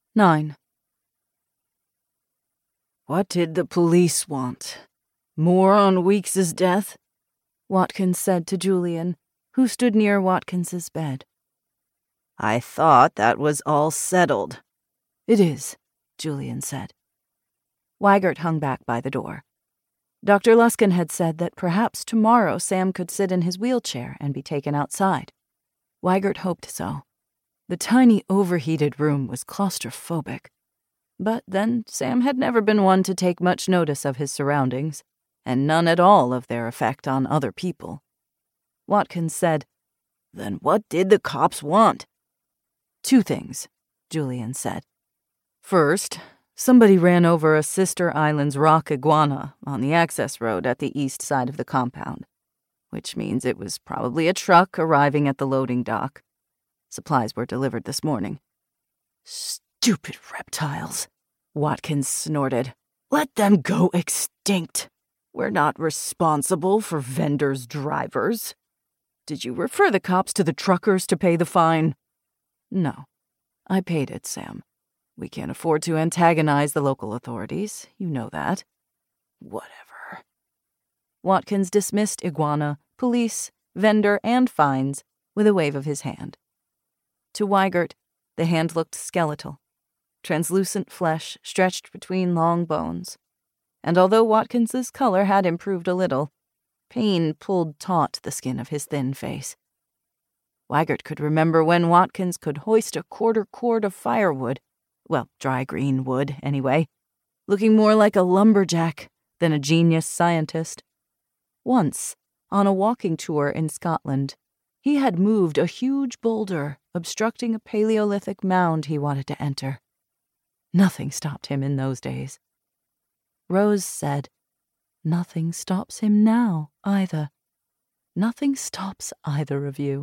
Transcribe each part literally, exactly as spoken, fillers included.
Nine. What did the police want? More on Weeks's death? Watkins said to Julian, who stood near Watkins's bed. I thought that was all settled. It is, Julian said. Weigert hung back by the door. Doctor Luskin had said that perhaps tomorrow Sam could sit in his wheelchair and be taken outside. Weigert hoped so. The tiny, overheated room was claustrophobic. But then Sam had never been one to take much notice of his surroundings, and none at all of their effect on other people. Watkins said, Then what did the cops want? Two things, Julian said. First, somebody ran over a Sister Islands rock iguana on the access road at the east side of the compound, which means it was probably a truck arriving at the loading dock. Supplies were delivered this morning. Stupid reptiles, Watkins snorted. Let them go extinct. We're not responsible for vendors' drivers. Did you refer the cops to the truckers to pay the fine? No. I paid it, Sam. We can't afford to antagonize the local authorities. You know that. Whatever. Watkins dismissed iguana, police, vendor, and fines with a wave of his hand. To Weigert, the hand looked skeletal, translucent flesh stretched between long bones. And although Watkins's color had improved a little, pain pulled taut the skin of his thin face. Weigert could remember when Watkins could hoist a quarter cord of firewood, well, dry green wood, anyway, looking more like a lumberjack than a genius scientist. Once, on a walking tour in Scotland, he had moved a huge boulder obstructing a Paleolithic mound he wanted to enter. Nothing stopped him in those days. Rose said, Nothing stops him now, either. Nothing stops either of you.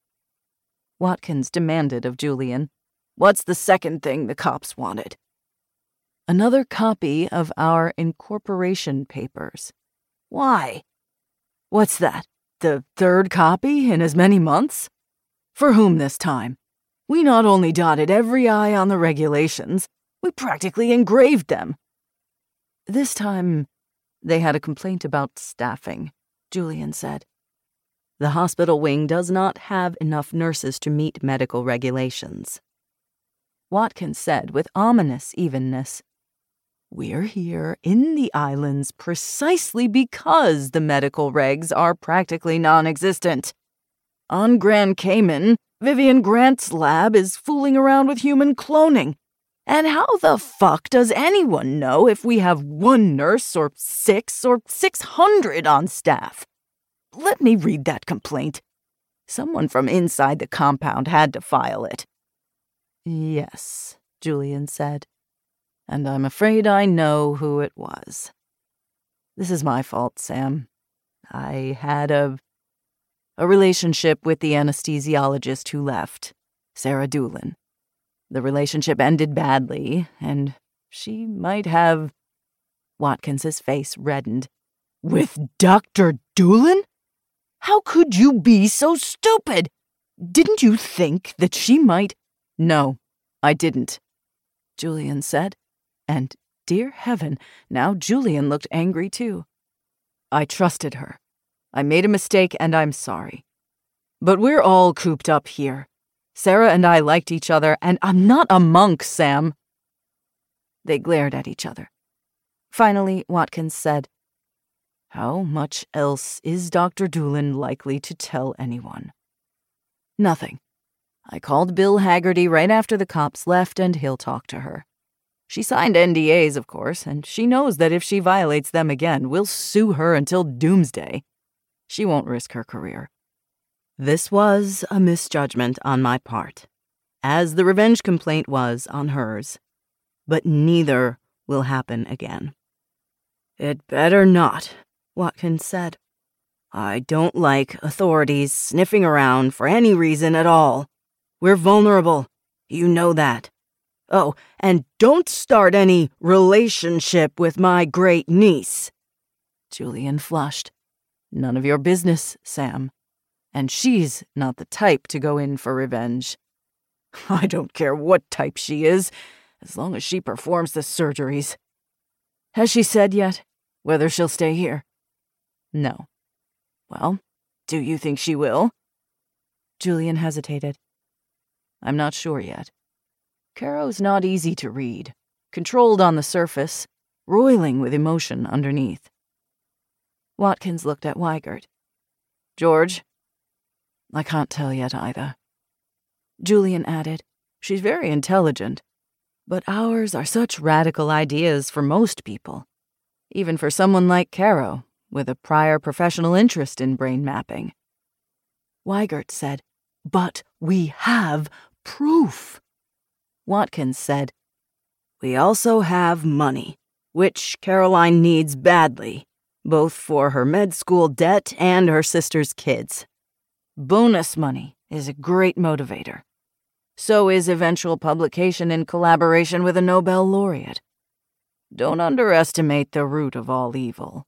Watkins demanded of Julian, What's the second thing the cops wanted? Another copy of our incorporation papers. Why? What's that? The third copy in as many months? For whom this time? We not only dotted every I on the regulations, we practically engraved them. This time, they had a complaint about staffing, Julian said. The hospital wing does not have enough nurses to meet medical regulations. Watkins said with ominous evenness, We're here in the islands precisely because the medical regs are practically non-existent. On Grand Cayman, Vivian Grant's lab is fooling around with human cloning. And how the fuck does anyone know if we have one nurse or six or six hundred on staff? Let me read that complaint. Someone from inside the compound had to file it. Yes, Julian said. And I'm afraid I know who it was. This is my fault, Sam. I had a... a relationship with the anesthesiologist who left, Sarah Doolin. The relationship ended badly, and she might have... Watkins's face reddened. With Doctor Doolin? How could you be so stupid? Didn't you think that she might... No, I didn't, Julian said. And, dear heaven, now Julian looked angry too. I trusted her. I made a mistake, and I'm sorry. But we're all cooped up here. Sarah and I liked each other, and I'm not a monk, Sam. They glared at each other. Finally, Watkins said, How much else is Doctor Doolin likely to tell anyone? Nothing. I called Bill Haggerty right after the cops left, and he'll talk to her. She signed N D As, of course, and she knows that if she violates them again, we'll sue her until doomsday. She won't risk her career. This was a misjudgment on my part, as the revenge complaint was on hers. But neither will happen again. It better not, Watkins said. I don't like authorities sniffing around for any reason at all. We're vulnerable. You know that. Oh, and don't start any relationship with my great niece. Julian flushed. None of your business, Sam. And she's not the type to go in for revenge. I don't care what type she is, as long as she performs the surgeries. Has she said yet whether she'll stay here? No. Well, do you think she will? Julian hesitated. I'm not sure yet. Caro's not easy to read, controlled on the surface, roiling with emotion underneath. Watkins looked at Weigert. George? I can't tell yet either. Julian added, she's very intelligent, but ours are such radical ideas for most people, even for someone like Caro, with a prior professional interest in brain mapping. Weigert said, but we have proof. Watkins said, we also have money, which Caroline needs badly, both for her med school debt and her sister's kids. Bonus money is a great motivator. So is eventual publication in collaboration with a Nobel laureate. Don't underestimate the root of all evil.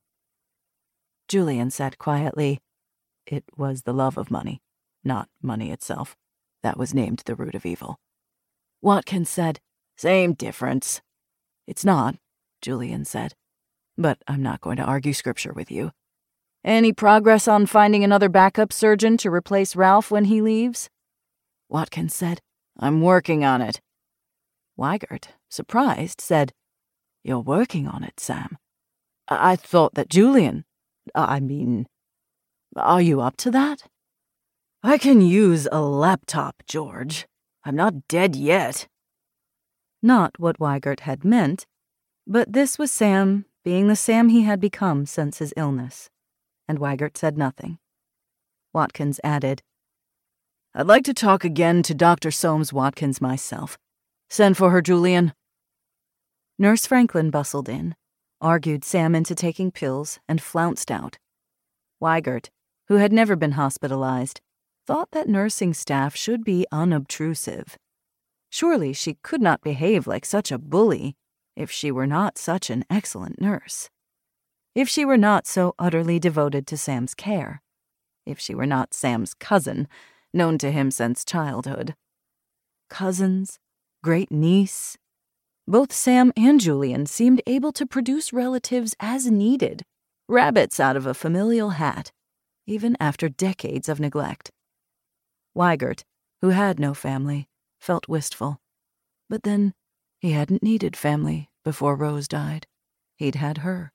Julian said quietly, it was the love of money, not money itself, that was named the root of evil. Watkins said, same difference. It's not, Julian said, but I'm not going to argue scripture with you. Any progress on finding another backup surgeon to replace Ralph when he leaves? Watkins said, I'm working on it. Weigert, surprised, said, you're working on it, Sam. I, I thought that Julian... I mean... Are you up to that? I can use a laptop, George. I'm not dead yet. Not what Weigert had meant, but this was Sam being the Sam he had become since his illness, and Weigert said nothing. Watkins added, I'd like to talk again to Doctor Soames Watkins myself. Send for her, Julian. Nurse Franklin bustled in, argued Sam into taking pills, and flounced out. Weigert, who had never been hospitalized, thought that nursing staff should be unobtrusive. Surely she could not behave like such a bully if she were not such an excellent nurse. If she were not so utterly devoted to Sam's care. If she were not Sam's cousin, known to him since childhood. Cousins, great niece. Both Sam and Julian seemed able to produce relatives as needed, rabbits out of a familial hat, even after decades of neglect. Weigert, who had no family, felt wistful. But then, he hadn't needed family before Rose died. He'd had her.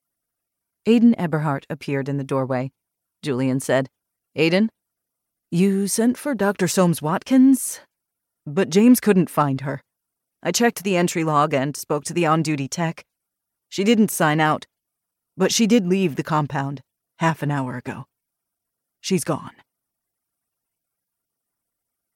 Aiden Eberhardt appeared in the doorway. Julian said, Aiden? You sent for Doctor Soames Watkins? But James couldn't find her. I checked the entry log and spoke to the on-duty tech. She didn't sign out, but she did leave the compound half an hour ago. She's gone.